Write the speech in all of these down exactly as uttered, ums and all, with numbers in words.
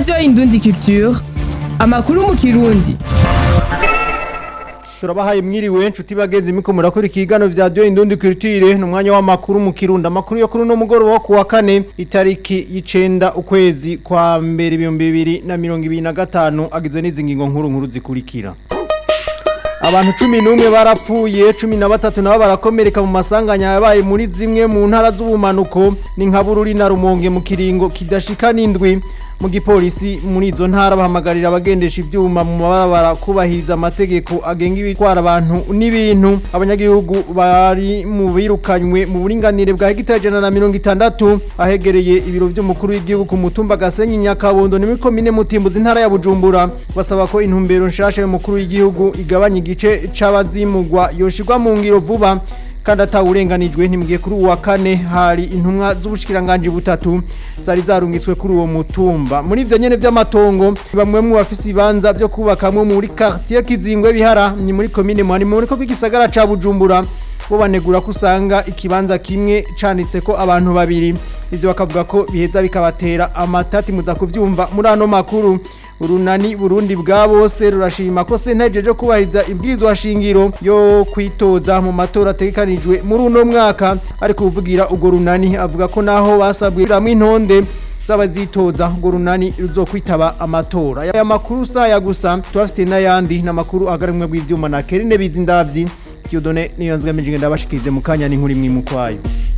Radio Indundi Culture, amakuru mu Kirundi. Turabahaye mwiriwe nshuti bagenzi miko murakora ikigano vya Radio Indundi Culture n'umwanya w'amakuru mu Kirundi. Amakuru yo kuri no mugoroba wo kuwa kane itariki y'icenda ukwezi kwa mbere ibihumbi bibiri na mirongo ibiri na gatanu agizwe n'izi ngingo nkuru nkuru zikurikira. Abantu cumi n'umwe barapfuye, cumi na batatu nabo barakomereka mu masanganya yabaye muri zimwe mu ntara z'ubumanuko ni nka Bururi na Rumonge mu kiringo kidashika n'indwi. Mu gipolisi muri izo ntara bahamagarira abagendesha ivyuma mu mabarabara kubahiriza amategeko agenga ibitwara abantu n'ibintu. Abanyagihugu bari mu birukanywe mu buringanire bwa hegitari ijana na mirongo itandatu ahegereye ibiro vy'umukuru w'igihugu ku mutumba Gasenyi Nyakabondo ni muri komine Mutimbuzi intara ya Bujumbura. Basaba ko intumbero nshasha y'umukuru w'igihugu igabanya igice c'abazimugwa yoshirwa mu ngiro vuba kandi atawurenganijwe. Ntimugiye kuri uwa kane hari intumwa z'ubushikiranganje butatu zari zarungitswe kuri uwo mutumba. Muri ivyo nyene vy'amatongo bamwe mu bafisi ibanza byo kubakamwe muri quartier Kizingwe Bihara ni muri komine Muhani muri ko k'igisagara ca Bujumbura bo banegura kusanga ikibanza kimwe canitse ko abantu babiri. Ivyo bakavuga ko biheza bikabatera amatati muza kuvyumva muri ano makuru. Urunani Burundi bwa bose rurashima ko senteje jo kubahiriza ibwizwa shingiro yo kwitoza mu matora ategekanijwe muri uno mwaka, ariko uvugira ugo runani avuga ko naho basabwe ramwe intonde z'abazitoza ugo runani ruzokwitaba amatora. Aya makuru saya gusa twafite n'ayandi n'amakuru agarimwe bw'ivyuma na Kerine Bizindavyi Kyodone niyo nzgamije ndabashikize mu kanya n'inkuru imwe mu kwayo.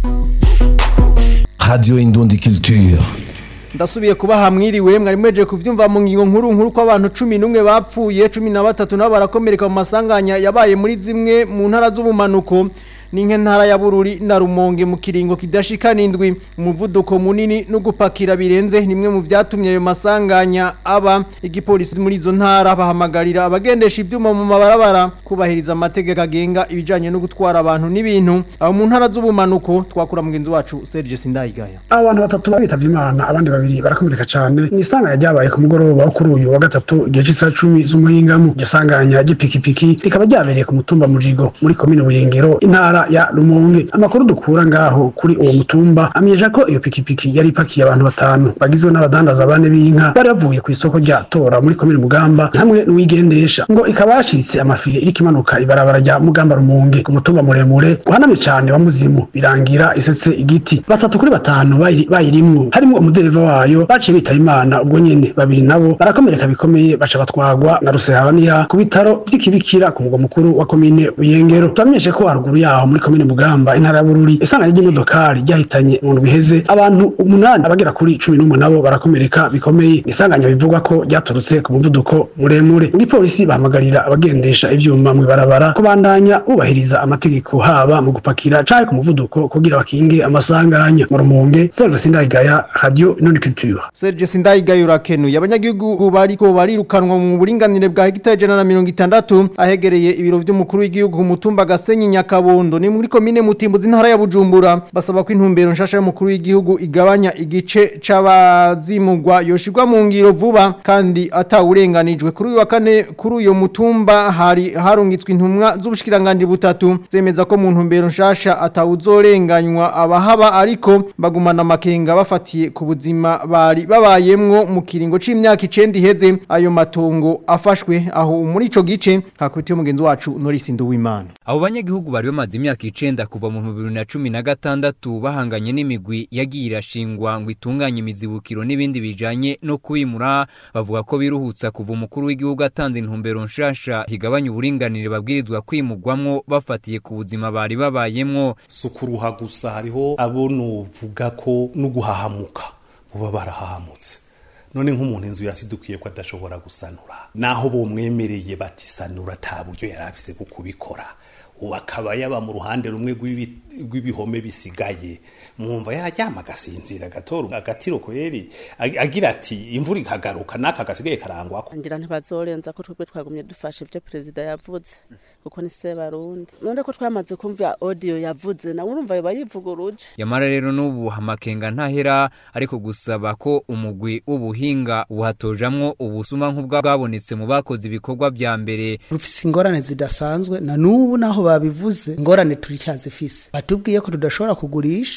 Radio Indundi Culture. Ndasubiye kuba hamwiriwe mwari mweje kuvyumva mu ngingo nkuru nkuru ko abantu cumi n'umwe bapfuye, cumi na batatu nabo barakomereka mu masanganya yabaye muri zimwe mu ntara z'ubumanuko ninke ntara ya Bururi na Rumonge mu kiringo kidashika n'indwi. Umuvuduko munini no gupakira birenze nimwe mu vyatumye ayo masanganya aba. Igipolisi muri izo ntara bahamagarira abagendesha ivyuma mu mabarabara kubahiriza amategeko agenga ibijanye no gutwara abantu n'ibintu. Abo mu ntara z'ubumanuko twakura mugenzi wacu Serge Sindayigaya. Abantu batatu babitavye Imana, abandi babiri barakomereka cyane. Ni isanganya ryabaye ku mugoroba wo kuri uyu wa gatatu igihe cy'isaha cumi z'umuhingamo. Gisanganya gipikipiki rikaba ryabereye ku mutumba Mujigo muri komine Buyengero intara ya Rumonge. Amakuru dukura ngaho kuri uwo mutumba amenyesha ko iyo pikipiki yari ipakiye abantu batanu bagizwe n'abadandaza bane b'inka bari bavuye ku isoko rya Tora muri komine Mugamba hamwe n'uwigendesha ngo ikabashitse amafire iri kimanuka ibarabara rya Mugamba Rumonge ku mutumba muremure uhanamye cyane wa Muzimu birangira isetse igiti. Batatu kuri batanu bayirimwo harimo umudereva wayo baciye bitaba Imana, ubwo nyene babiri nabo barakomereka bikomeye baca batwagwa na Rusehabaniya ku bitaro by'ikibikira ku mugwa mukuru wa komine Buyengero. Twamenyeshe ko haruguru yaho muri komine Mugamba intara ya Bururi isanganya ry'imodokari ryahitanye mu biheze abantu umunani abagera kuri cumi n'umwe nabo barakomereka bikomeye. Isanganya bivugwa ko ryaturutse ku muvuduko muremure. Igipolisi bahamagarira abagendesha ivyuma mu barabara kubandanya ubahiriza amategeko haba mu gupakira caye ku muvuduko kugira bakinge amasanganya. Mu Rumonge Serge Sindayigaya, Radio Indundi Culture. Serge Sindayigaya urakenuye. Abanyagihugu bariko barirukanwa mu buringanire bwa hegitari ijana na mirongo itandatu ahegereye ibiro vy'umukuru w'igihugu ku mutumba Gasenyi Nyakabondo ni muri komine Mutimbuzi intara ya Bujumbura. Basaba ko intumbero nshasha y'umukuru w'igihugu igabanya igice c'abazimugwa yoshirwa mu ngiro vuba kandi atawurenganijwe. Kuri uyu wa kane kuri uyo mutumba hari harungitswe intumwa z'ubushikiranganje butatu zemeza ko mu ntumbero nshasha atawuzorenganywa abahaba, ariko bagumana amakenga bafatiye ku buzima bari babayemwo mu kiringo c'imyaka icenda iheze ayo matongo afashwe aho muri ico gice. Hakwitiye umugenzi wacu Norisi Nduwimana. Abo banyagihugu bari bamaze imyaka icenda kuva mu bibiri na cumi na gatandatu bahanganye n'imigwi yagiye irashingwa ngo itunganye imizibukiro n'ibindi bijanye no kwimura. Bavuga ko biruhutsa kuva umukuru w'igihugu atanze intumbero nshasha higabanya uburinganire babwirizwa kwimugwamwo bafatiye ku buzima bari babayemwo. Sukuruha gusa hariho abo nuvuga ko nuguhahamuka buba barahahamutse. None nk'umuntu inzu yasidukiye ko adashobora gusanura naho bo mwemereye batisanura ta buryo yarafise kukubikora, ubakaba yaba mu ruhande rumwe rw'ibihome bisigaye mwumva yararyama gasinzira gatoro agatiro kweri agira ati imvura ikagaruka naka gasigaye karangwa ko ngira ntibazorenza ko twebwe twagumye dufashe ivyo president yavuze kuko ni se barundi. None ko twamaze kumva audio yavuze na urumva bayivuguruje. Yamara rero n'ubu hamakenga ntahera, ariko gusaba ko umugwi w'ubuhinga uhatojamwo ubusuma nk'ubwa bwabonetse mu bakoze ibikorwa vya mbere. Rufise ingorane zidasanzwe na nubu naho babivuze ingorane turi cyazifise. Batubwiye ko tudashobora kugurisha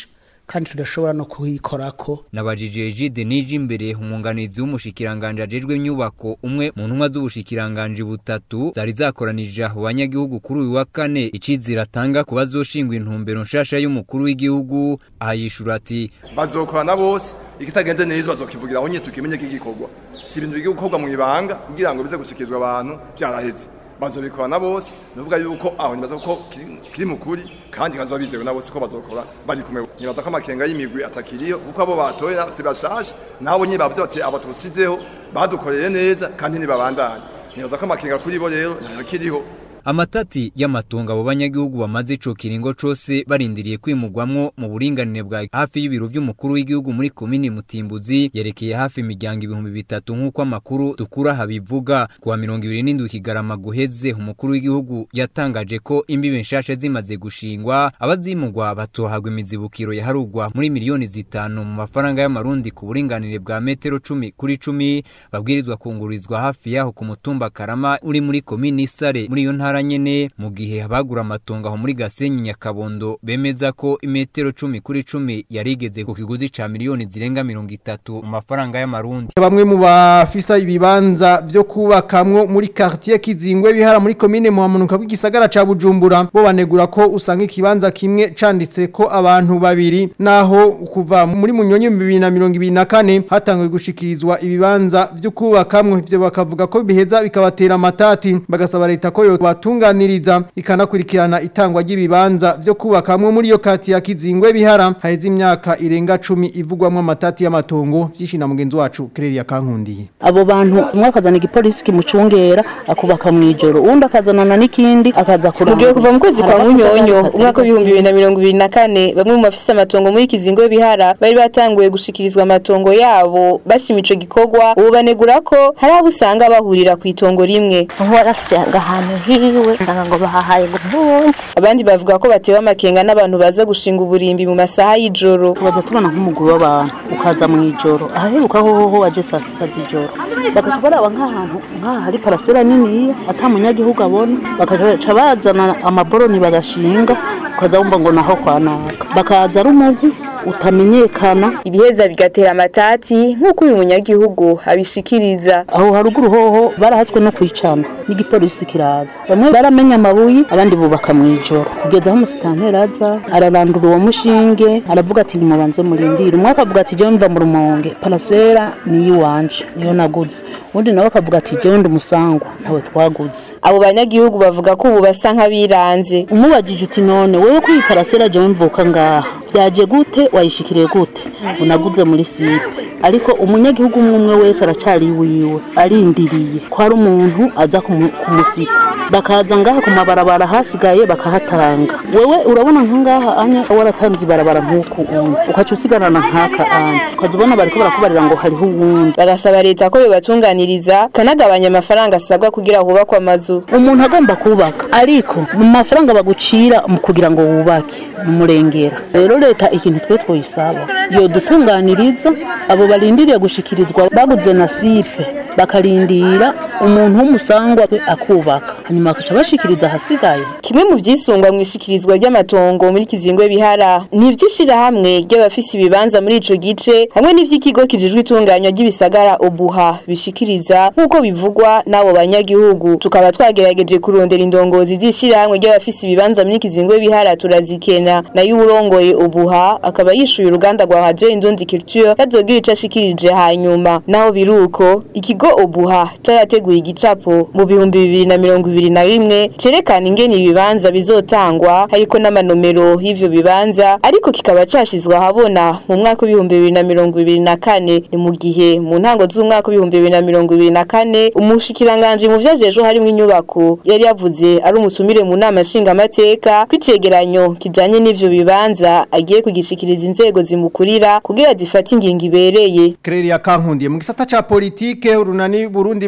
kandi tudashobora no kuyikorako. Nabajije Jide nije imbere umunganizi w'umushikiranganje ajejwe imyubako umwe mu ntumwa z'ubushikiranganje butatu zari zakoranije aho banyagihugu kuri uyu wa kane icizira tanga kubazoshingwa intumbero nshasha y'umukuru w'igihugu ayishura ati bazokorana bose ikitagenze neza bazokivugira aho nye tukimenye kigikorwa si ibintu bigiye gukorwa mu ibanga kugira ngo bize gushikizwa abantu byaraheze bazobikorana bose nuvuga yuko aho nibaza ko kiri mukuri kandi kazo bizewe nabo siko bazokora bari kumwe nibaza ko amakenga y'imigwi atakiriyo kuko abo batoye sibashashe nabo nye bavye bati abatusizeho badukoreye neza kandi nibabandanye nibaza ko amakenga kuri bo rero ntakiriho. Amatati y'amatungo abo banyagihugu bamaze ico kiringo cose barindiriye kwimugwamwo mu buringanire bwa hafi y'ibiro vy'umukuru w'igihugu muri komini Mutimbuzi yerekeye hafi imiryango ibihumbi bitatu nk'uko amakuru dukura habivuga kuwa mirongo ibiri n'indwi Kigarama guheze umukuru w'igihugu yatangaje ko imbibe nshasha zimaze gushingwa abazimugwa batohagwa imizibukiro yaharugwa muri miliyoni zitanu mu mafaranga y'amarundi ku buringanire bwa metero cumi kuri cumi babwirizwa kungurizwa hafi yaho ku mutumba Karama uri muri komini Sare muri yo ntara nyene mu gihe abagura amatongo aho muri Gasenyi Nyakabondo bemeza ko imetero cumi kuri cumi yarigeze ku kiguzi ca miliyoni zirenga mirongo itatu mu mafaranga y'amarundi. Bamwe mu bafisa ibibanza vyo kubakamwo muri quartier Kizingwe bihara muri commune Muhamunuka bw'igisagara ca Bujumbura bo banegura ko usanga ikibanza kimwe canditse ko abantu babiri naho kuva muri Munyonyi bibiri na mirongo ibiri na kane hatangwe gushikirizwa ibibanza vyo kubakamwo ivyo bakavuga ko biheza bikabatera amatati bagasaba leta ko yo tunganiriza ikanakurikirana itangwa ry'ibibanza vyo kubakamwe muri yo kati ya Kizingwe bihara haheze imyaka irenga cumi ivugwamwe amatati y'amatongo vyishina mugenzi wacu Claire Kankundiye. Abo bantu umwe akazana igipolisi kimucungera akubaka mu ijoro undi akazanana n'ikindi akaza kuranga. Mugiye kuva mu kwezi kwa Munyonyo umwaka w'ibihumbi bibiri na mirongo ibiri na kane bamwe mu bafise amatongo muri Kizingwe bihara bari batanguye gushikirizwa amatongo yabo bashimico gikorwa ubu banegura ko hari abo usanga bahurira ku itongo rimwe. Aho arafise ahantu hiwe sanga ngo bahahaye gubundi. Abandi bavuga ko batewe amakenga n'abantu baza gushinga uburimbi mu masaha y'ijoro. Baza tubona nk'umuguru w'abantu ukaza mu ijoro aheruka ho ho waje saa sita z'ijoro bakatubara nk'ahantu nk'aha hari parasera nini atamunyagihugu abona bakaca bazana amaboroni bagashinga ukaza wumva ngo naho kwanaka bakaza ari umuntu utamenyekana ibiheza bigatera amatati nk'uko uyu munyagihugu abishikiriza. Aho haruguru hoho barahatswe no kwicana n'igipolisi kiraza bamwe baramenya amabuye abandi bubaka mu ijoro kugeza aho umusitanteri aza ararandura uwo mushinge aravuga ati nimubanze murindire umwe akavuga ati jewe mva mu Rumonge parasera ni iwanje niyo naguze undi nawe akavuga ati jewe ndi Musangwa ntawe twaguze. Abo banyagihugu bavuga ko ubu basa nk'abiranze umubajije uti none wewe kuri parasera jewe mvuka ngaha byaje gute wayishikiriye gute unaguze muri sipe ariko umunyagihugu umwe wese aracari wiwe arindiriye ko ari umuntu aza kumusita bakaza ngaha ku mabarabara hasigaye bakahatanga wewe urabona nkangaha anye waratanze ibarabara nkuko undi ukaca usigarana nkaka anye ukazibona bariko barakubarira ngo hariho uwundi bagasaba leta ko yobatunganiriza kanagabanya amafaranga asabwa kugira hubakwe amazu. Umuntu agomba kubaka ariko mu mafaranga bagucira mu kugira ngo wubake mu murengera rero leta ikintu twe twoyisaba yo dutunganiriza abo barindiriye gushikirizwa baguze na sipe bakarindira umuntu w'umusangwa akubaka hanyuma akaca bashikiriza hasigaye. Kimwe mu vyisungwa mu ishikirizwa ry'amatongo muri Kizingwe bihara ni ivyishira hamwe ry'abafisi ibibanza muri ico gice hamwe n'ivy'ikigo kijejwe itunganywa ry'ibisagara Obuha bishikiriza nkuko bivugwa nabo banyagihugu. Tukaba twagerageje kurondera indongozi zishira hamwe ry'abafisi ibibanza muri Kizingwe bihara turazikena na y'urongoye Obuha akaba yishuye uruganda rwa Radio Indundi Culture yazogira ico ashikirije hanyuma naho biruko ikigo Obuha cyateguye igicapo mu bihumbi bibiri na mirongo ibiri na rimwe cerekana ingene ibibanza bizotangwa hariko n'amanomero y'ivyo bibanza ariko kikaba cashizwa habona mu mwaka w'ibihumbi bibiri na mirongo ibiri na kane ni mu gihe mu ntango z'umwaka w'ibihumbi bibiri na mirongo ibiri na kane umushikiranganje mu vyajejo harimo inyubako yari yavuze ari umutumire mu nama nshinga amateka kwicegeranyo kijanye n'ivyo bibanza agiye kugishikiriza inzego zimukurira kugira zifate ingingo ibereye. Claire Kankundiye mu gisata ca politike urunani Burundi bwa bose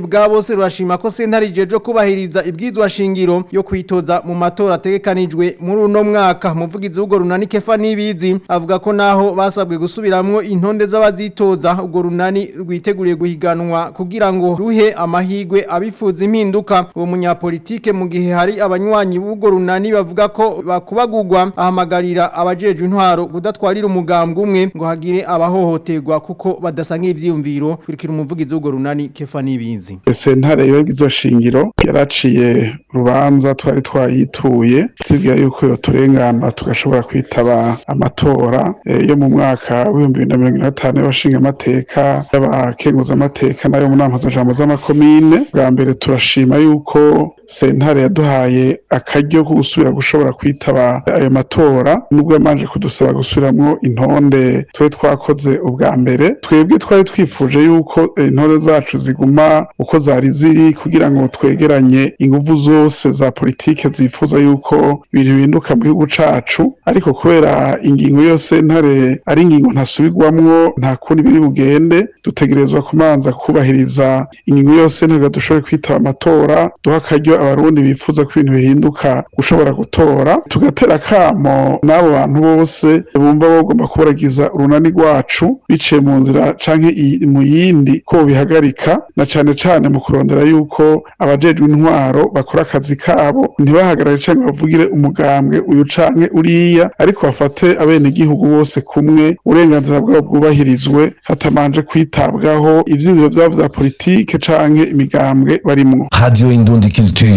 rwose rurashima ko sentare ijeje kubahiriza ibwizwa shingiro yo kwitoza mu matora ategekanijwe muri uno mwaka. Umuvugizi w'urwo runani Kefa Nibizi avuga ko naho basabwe gusubiramwo intonde z'abazitoza urwo runani rwiteguriye guhiganwa kugira ngo ruhe amahigwe abifuza impinduka. Uwo munyapolitike mu gihe hari abanywanyi b'urwo runani bavuga ko bakubagurwa ahamagarira abajeje intwaro kudatwarira umugambwe umwe ngo hagire abahohoterwa kuko badasangiye ivyiyumviro. Kurikira umuvugizi w'urwo runani Kefa Nibizi. Sentare y'ibwizwa shingiro yaraciye rubanza twari twayituye tugira yuko yo turengana tugashobora kwitaba amatora e, yo mu mwaka w'ibihumbi bibiri na mirongo itanu y'abashinga amateka y'abakenguza amateka nayo mu nama z'amajambo z'amakomine. Bwa mbere turashima yuko sentare yaduhaye akaryo ko gusubira gushobora kwitaba ayo matora nubwo yamanje kudusaba gusubiramwo intonde twe twakoze ubwa mbere. Twebwe twari twifuje yuko intore zacu ziguma uko zari ziri kugira ngo twegeranye inguvu zose za politike zifuza yuko ibintu bihinduka mu gihugu cacu, ariko kubera ingingo yose ntare ari ingingo ntasubirwamwo nta kundi biri bugende, dutegerezwa kumanza kubahiriza ingingo yose ntare dushobore kwitaba amatora, duha akaryo abarundi bifuza ko ibintu bihinduka gushobora gutora, tugatera kamo n'abo bantu bose bumva bagomba kuburagiza urunani rwacu biciye mu nzira canke mu yindi ko bihagarika, na cane cane mu kurondera yuko abajejwe intwaro bakora akazi kabo ntibahagarare canke bavugire umugambwe uyu canke uriya, ariko bafate abene gihugu bose kumwe, uburenganzira bwabo bwubahirizwe hatamanje kwitabwaho ivyiyumviro vyabo vya politike canke imigambwe barimwo. Radio Indundi Culture.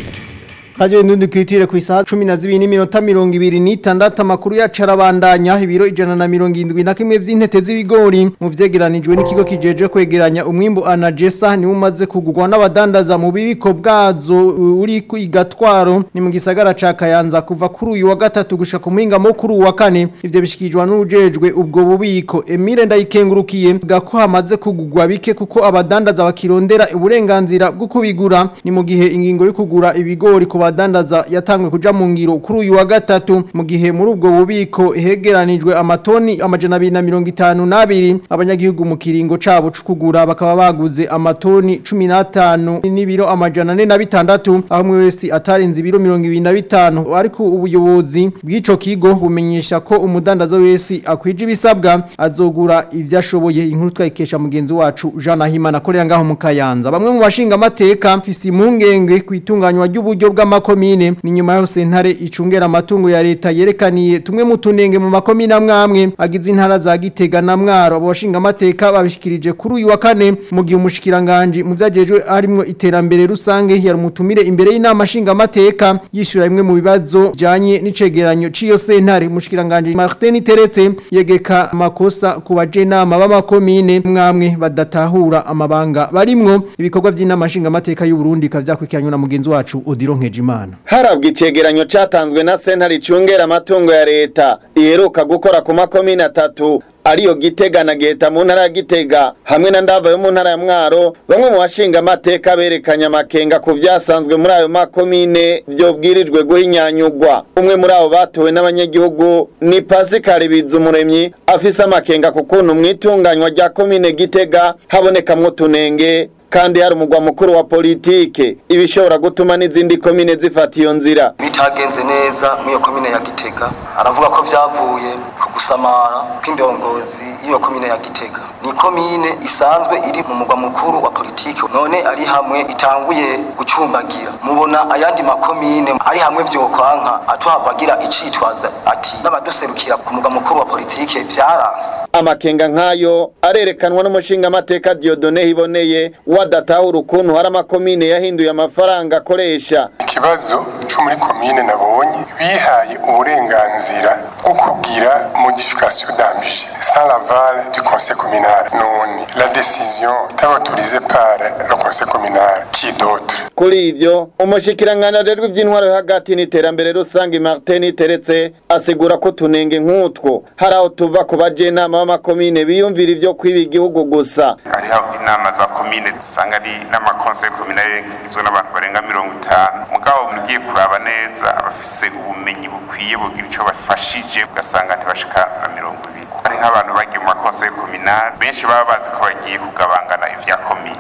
Radio Indundi Culture ku isaha cumi na zibiri n'iminota mirongo ibiri n'itandatu amakuru yacu arabandanya. Ibiro ijana na mirongo indwi na kimwe vy'intete z'ibigori mu vyegeranijwe n'ikigo kijeje kwegeranya umwimbu Anagesa ni umaze kugurwa n'abadandaza mu bibiko bwazo uri ku igatwaro ni mu gisagara ca Kayanza kuva kuri uyu wa gatatu gushika ku muhinga mukuru wa kane. Ivyo bishikijwe n'ujejwe ubwo bubiko Emile Ndayikengurukiye gako hamaze kugurwa bike kuko abadandaza bakirondera uburenganzira bwo kubigura. Ni mu gihe ingingo yo kugura ibigori ku badandaza yatangwe kuja mu ngiro kuri uyu wa gatatu, mu gihe muri ubwo bubiko hegeranijwe amatoni amajana abiri na mirongo itanu n'abiri. Abanyagihugu mu kiringo cabo cukugura bakaba baguze amatoni cumi n'atanu n'ibiro amajana ane na bitandatu, aho umwe wese atarenze ibiro mirongo ibiri na bitanu. Ariko ubuyobozi bw'ico kigo bumenyesha ko umudandaza wese akwije ibisabwa azogura ivyashoboye. Inkuru twayikesha mugenzi wacu Jean Nahimana akorera ngaho mu Kayanza. Bamwe mu bashinga amateka mfisi impungenge kwitunganywa ry'uburyo bwa makomine ni nyuma yaho sentare icungera amatungo ya leta yerekaniye tumwe mu tunenge mu makomine amwamwe agize intara za Gitega na Mwaro. Abo bashinga amateka babishikirije kuri uyu wa kane mu gihe umushikiranganje mu vyajejwe harimo iterambere rusange yari mutumire imbere y'inama ashinga amateka yishura bimwe mu bibazo janye n'icegeranyo ciyo sentare. Umushikiranganje Martin Teretse yegeka amakosa ku bajenama b'amakomine mwamwe badatahura amabanga barimwo. Ibikorwa vy'inama ashinga amateka y'u Burundi kavyakwikiranywa na mugenzi wacu Odiro Nkejimana. Harabwa icegeranyo catanzwe na sentare icungera amatungo ya leta iheruka gukora ku makomine atatu ariyo Gitega na Geta mu ntara ya Gitega hamwe na Ndava yo mu ntara ya Mwaro. Bamwe mu bashinga amateka berekanya amakenga ku vyasanzwe muri ayo makomine vyobwirijwe guhinyanyugwa. Umwe muri abo batowe n'abanyagihugu ni Pascal Bizumuremyi afise amakenga ku kuntu mwitunganywa rya komine Gitega habonekamwo tunenge kandi hari umugwa mukuru wa politike ibishobora gutuma n'izindi komine zifata iyo nzira. Bitagenze neza mu iyo komine ya Gitega aravuga ko vyavuye ku gusamara kw'indongozi iyo komine ya Gitega. Ni komine isanzwe iri mu mugwa mukuru wa politike, none ari hamwe itanguye gucumbagira. Mubona ayandi makomine ari hamwe vyokwanka atuhabagira icitwaza ati n'abaduserukira ku mugwa mukuru wa politike vyaranse. Amakenga nkayo arerekanwa n'umushinga amateka Dieudonné Hiboneye wadatahura ukuntu hari amakomine yahinduye amafaranga akoresha. Ikibazo cyo muri komine nabonye bihaye uburenganzira bwo kugira modification d'ambije sans l'aval du conseil communal. Non, la décision est autorisée par le conseil communal qui d'autre. Kuri ivyo umushikirangana rero by'intwaro hagati n'iterambere rusange Martin Teretse asigura ko tunenge nk'utwo hari aho tuva ku bajenama b'amakomine biyumvira ivyo kwiba igihugu gusa. Hari inama za komine usanga ari n'amakonseil communal igizwe n'abantu barenga mirongo itanu. Mugabo mugiye kuraba neza abafise ubumenyi bukwiye bugira ico bafashije ugasanga ntibashika na mirongo ibiri. Hari nk'abantu bagiye mu conseil communal benshi baba bazi ko bagiye kugabangana ivya komine. Hari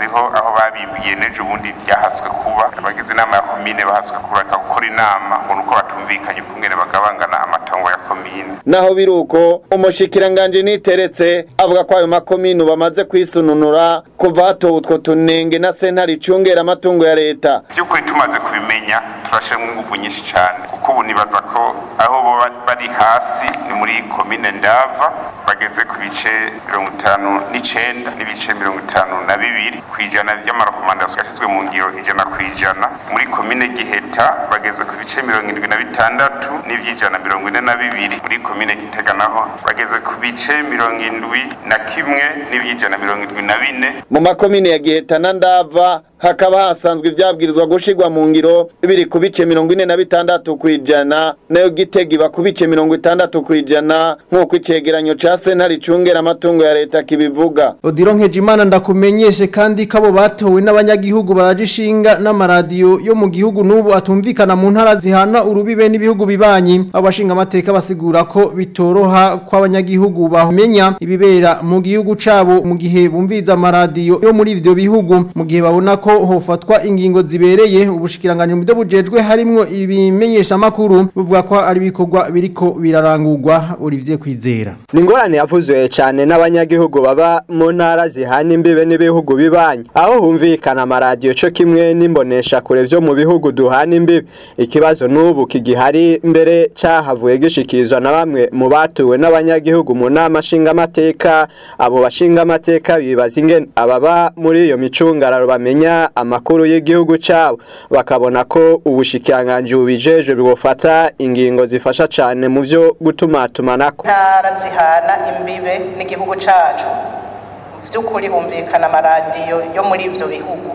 hariho aho babimbiye nejo ubundi byahaswe kuba abagize inama ya komine bahaswe kuba gukora inama ngo nuko batumvikanye kungene bagabangana amatongo ya komine. Naho biruko umushikiranganje niteretse avuga ko ayo makomine bamaze kwisununura kuva hatowe utwo tunenge na sentare icungera amatungo ya leta. By'ukuri tumaze kubimenya turashemwe ingufu nyinshi cyane kuko ubu nibaza ko aho bo bari hasi ni muri komine Ndava bageze ku bice mirongo itanu n'icenda n'ibice mirongo itanu na bibiri kwijana by'amarekomandasiyo yashizwe mu ngiro ijana kwijana. Muri komine Giheta bageze ku bice mirongo indwi na bitandatu n'ivyijana mirongo ine na bibiri. Muri komine Gitega naho bageze ku bice mirongo indwi na kimwe n'ivyijana mirongo indwi na bine. Mu makomine ya Giheta na Ndava hakaba hasanzwe ivyabwirizwa gushirwa mu ngiro biri ku bice mirongo ine na bitandatu kwijana nayo Gitega iba ku bice mirongo itandatu kwijana nk'uko icegeranyo ca sentare icungera amatungo ya leta kibivuga. Odiro Nkejimana ndakumenyeshe kandi kabo batowe n'abanyagihugu barajishinga n'amaradiyo yo mu gihugu n'ubu atumvikana mu ntara zihana urubibe n'ibihugu bibanyi. Abashinga amateka basigura ko bitoroha kw'abanyagihugu bahumenya ibibera mu gihugu cabo mu gihe bumviza amaradiyo yo muri ivyo bihugu mu gihe babona ko hofatwa ingingo zibereye. Ubushikiranganje mu byo bujejwe harimwo ibimenyesha makuru buvuga ko ari bikorwa biriko birarangurwa. Olivier Kwizera ni ngorane yavuzwe cyane n'abanyagihugu baba mu ntara zihana imbibe n'ibihugu bibanyi aho humvikana amaradiyo cyo kimwe n'imbonesha kure vyo mu bihugu duhana imbibe. Ikibazo n'ubu kigihari mbere cyahavuye gishikizwa na bamwe mu batuwe n'abanyagihugu mu nama nshinga amateka. Abo bashinga amateka bibaza ingene ababa muri iyo micungararo bamenya amakuru y'igihugu cyabo bakabona ko ubushikiranganje bubijejwe bwofata ingingo zifasha cyane mu byo gutumatumanako. Ntara zihana imbibe n'igihugu cacu vy'ukuri humvikana amaradiyo yo muri ivyo bihugu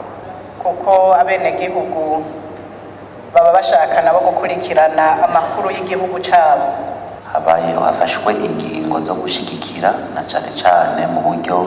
kuko abenegihugu baba bashaka nabo gukurikirana amakuru y'igihugu cabo. Habayeho hafashwe ingingo zo gushigikira na cane cane mu buryo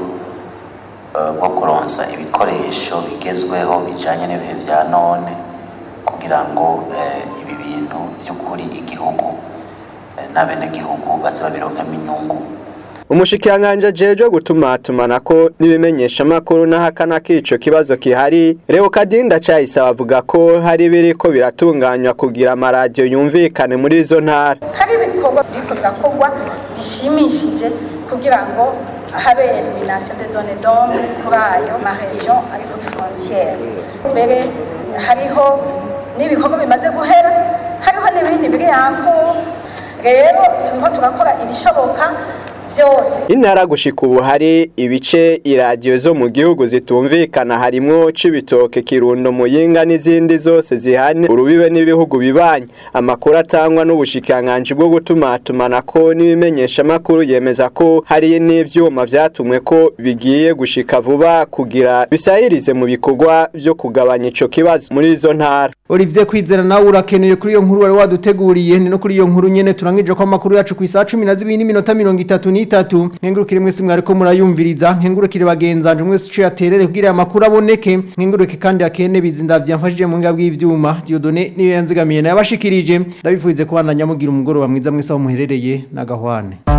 bwo kuronsa ibikoresho bigezweho bijanye n'ibihe vya none kugira ngo ibi bintu vy'ukuri igihugu n'abenegihugu baze babironkamo inyungu. Umushikiranganje jeje gutumatumana ko nibimenyesha amakuru n'ahakana kico kibazo kihari. Leo Kadinda cyahise avuga ko hari biriko biratunganywa kugira amaradiyo yumvikane muri izo ntara. Hari ibikorwa biriko birakogwa bishimishije kugira ngo habe elimination des zones d'ombre kuri ayo ma region ari kuri frontière. Mbere hariho n'ibikorwa bimaze guhera, hariho n'ibindi biri yanko. Rero turiko turakora ibishoboka byose. Intara gushika ubu hari ibice iradiyo zo mu gihugu zitumvikana harimwo Cibitoke, Kirundo, Muyinga n'izindi zose zihane urubibe n'ibihugu bibanyi. Amakuru atangwa n'ubushikiranganje bwo gutumatumana ko n'ibimenyesha makuru yemeza ko hari n'ivyuma vyatumwe ko bigiye gushika vuba kugira bisahirize mu bikorwa byo kugabanya ico kibazo muri izo ntara. Olivier Kwizera nawe urakeneye kuri iyo nkuru wari waduteguriye. Ni no kuri iyo nkuru nyene turangije ko amakuru yacu ku isaha cumi na zibiri n'iminota mirongo itatu n'itatu. Nkengurukire mwese mwariko murayumviriza, nkengurukire bagenzanje mwese cyo yaterere kugira amakuru aboneke. Nkengurukire kandi akene bizinda byamfashije mu ngabwi y'ivyuma. Dieudonné niyo yanzigamiye nabashikirije. Ndabifuize kubandanya mugira umugoroba mwiza mwese aho muherereye na Gahwane.